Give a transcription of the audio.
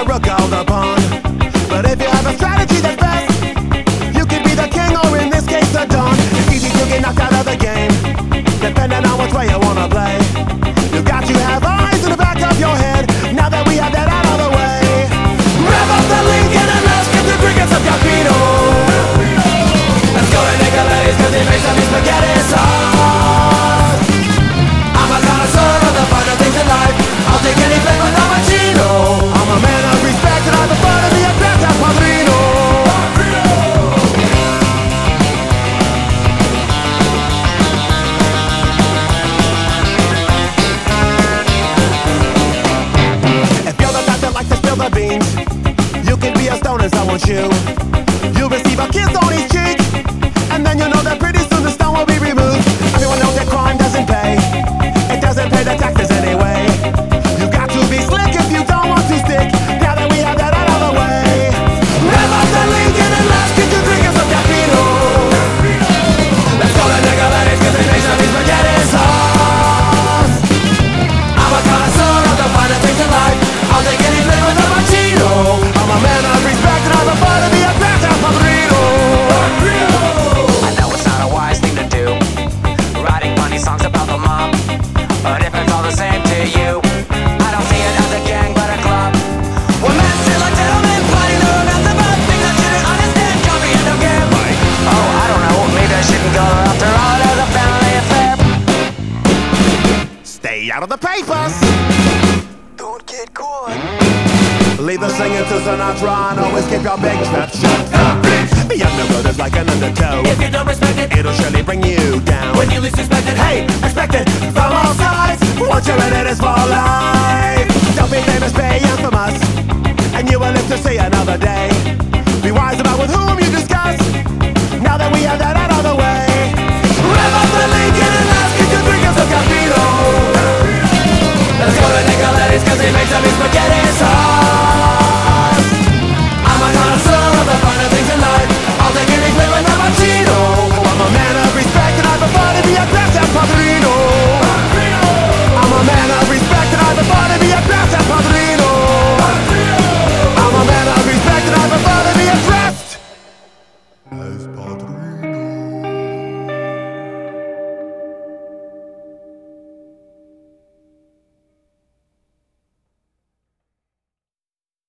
a rook out the pawn. But if you have a strategy that's best, you could be the king or in this case the don. It's easy to get knocked out of the game, depending on which way you wanna play. You got to have eyes in the back of your head, now that we have that out of the way. Rev up the Lincoln and let's get the drink some Capino. Let's go to Nicoletti's cause they make some spaghetti sauce. I'm a connoisseur of the finer things in life, I'll take any flavor with a Machino. I'm a man of respect and I prefer to be a better padrino. If you're the type that likes to spill the beans, you can be a stone and someone chew. You'll receive a kiss on each cheek, and then you know that pretty soon the stone will be removed. Everyone knows that crime doesn't pay, it doesn't pay the taxes anyway. You got to be slick if you don't want to stick, now that we have that out of the way. Rev up the Lincoln and let's get to drinking some Capino. Let's go to Nicoletti's cause they make some spaghetti sauce. I'm a connoisseur of the finer things in life, I'll take any flavor with a Machino. I'm a man of respect and I prefer to be a better padrino. I know it's not a wise thing to do, writing funny songs about the mob, but if it's all the same to you, I don't see it as a gang but a club. We're men still like gentlemen, fighting the romance about things I shouldn't understand. Jumpy and no game. Oh, I don't know, maybe I shouldn't go after all as a family affair. Stay out of the papers, Don't get caught. leave the singing to Sinatra and always keep your big trap shut. The younger brother's like an undertow, If you don't respect it, it'll surely bring you down. when you least expect it, Hey, expect it from all sides, once you're in it, it's for life. Don't be famous, be infamous,